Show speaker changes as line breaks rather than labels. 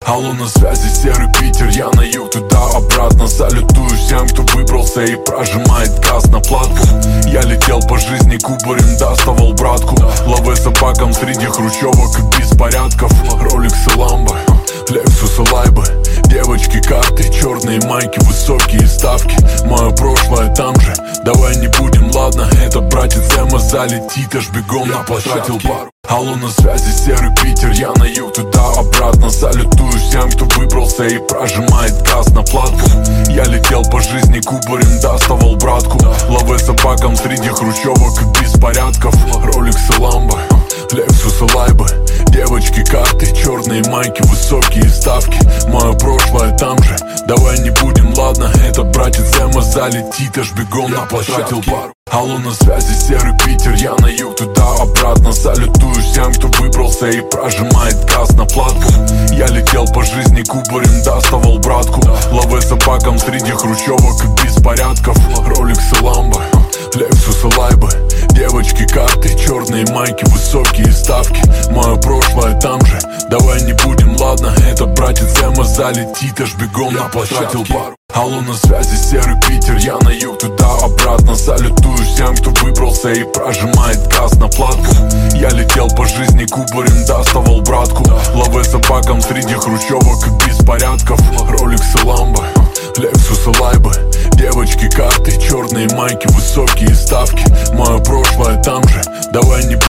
Алло, на связи серый Питер, я на юг, туда-обратно. Салютую всем, кто выбрался и прожимает газ на платку. Я летел по жизни кубарем, доставал братку. Лавэ собакам среди хрущевок и беспорядков. Rolex и Lambo, Lexus и Лайбы. Девочки, карты, черные майки, высокие ставки. Мое прошлое там же, давай не будем, ладно. Этот братец Эма залетит, аж бегом на потратил пару. Алло, на связи серый Питер, я на юг, туда-обратно. Салютую всем, кто выбрался и прожимает газ на платку. Я летел по жизни кубарем, доставал братку. Лавэ собакам среди хрущевок и беспорядков. Rolex и Lambo, Lexus и Лайбы. Девочки, карты, черные майки, высокие ставки. Мое прошлое там же, давай не будем, ладно. Этот братец Эма залетит, аж бегом на потратил пару. Алло, на связи серый Питер, я на юг, туда-обратно. Салютую всем, кто выбрался и прожимает газ на платку. Я летел по жизни кубарем, доставал братку. Лавэ собакам среди хрущевок и беспорядков. Rolex и Lambo, Lexus и Лайбы. Девочки, карты, черные майки, высокие ставки. Мое прошлое там же, давай не будем, ладно. Этот братец Эма залетит, аж бегом на потратил пару. Алло, на связи серый Питер, я на юг, туда-обратно. Салютую всем, кто выбрался и прожимает газ на платку. Я летел по жизни кубарем, доставал братку. Лавэ собакам среди хрущевок и беспорядков. Rolex и Lambo, Lexus и Лайбы. Девочки, карты, черные майки, высокие ставки. Мое прошлое там же, давай не